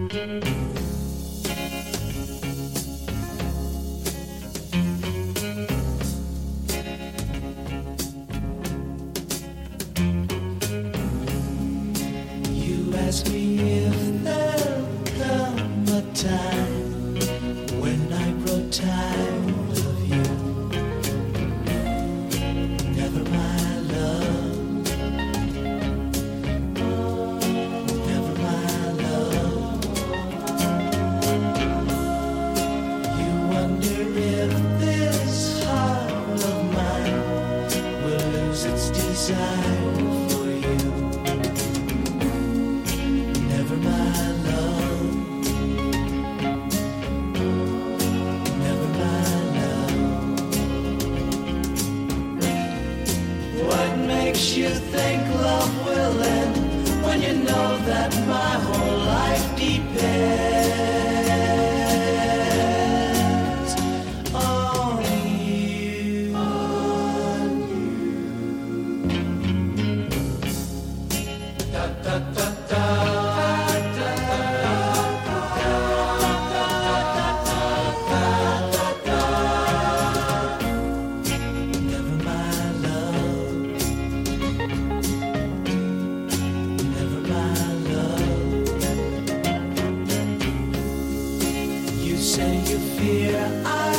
You ask me if there'll come a time when I grow tired of you. Never, my love. Never, my love. You wonder if this heart of mine will lose its desire for you. Never, my love. Never, my love. What makes you think love will end when you know that my whole life depends on you? Da, da, da, da. Never, my love. Never, my love. You say you fear I